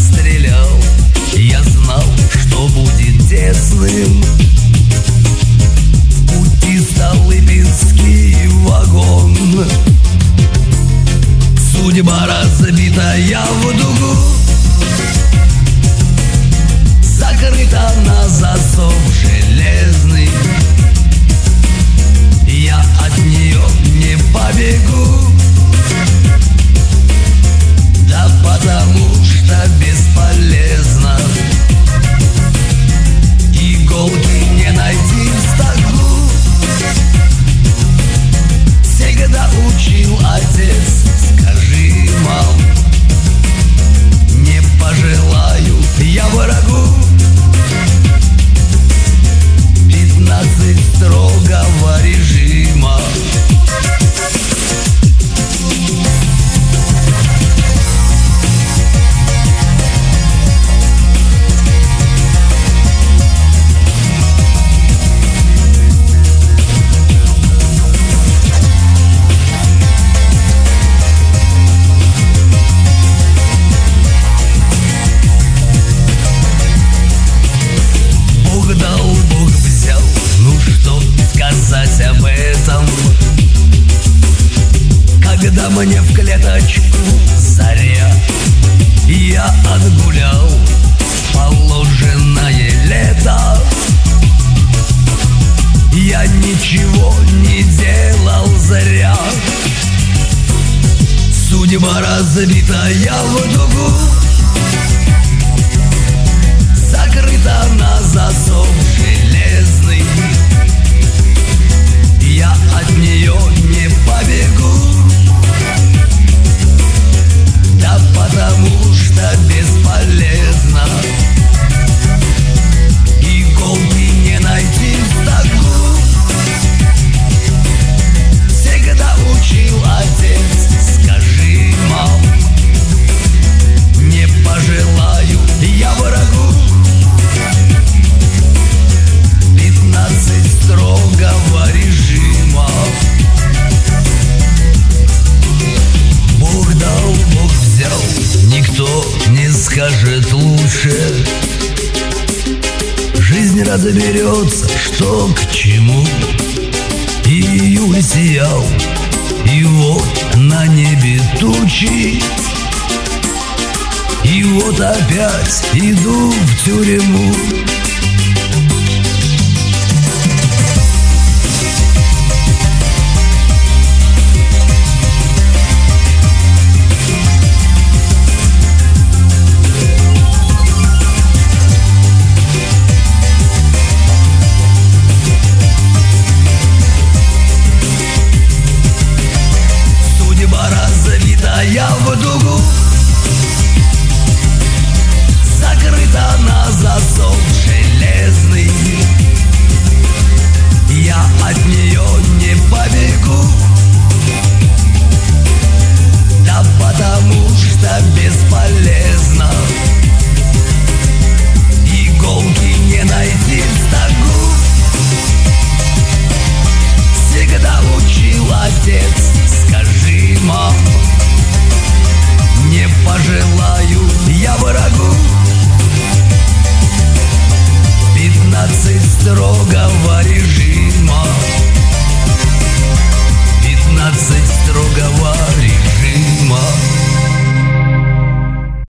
стрелял, я знал, что будет тесным. Пути Столыпинский вагон. Судьба разбитая в дугу, закрыта на засов железный. Я от нее не побегу, да потому что бесполезно. Иголки не найти в стогу, всегда учил отец. Скажи, мам, не пожелаю я врагу 15 строгого режима. Об этом, когда мне в клеточку заря, я отгулял положенное лето. Я ничего не делал зря. Судьба разбитая в дугу, закрыта на засов железный. Я от нее не побегу, да потому что бесполезно. Иголки не найти в стогу, всегда учил отец. Скажи, мам, не пожелаю я врагу 15 строгого режима. Бог дал, Бог взял, никто не скажет лучше. Жизнь разберется, что к чему. Июль сиял, и вот на небе тучи, и вот опять иду в тюрьму.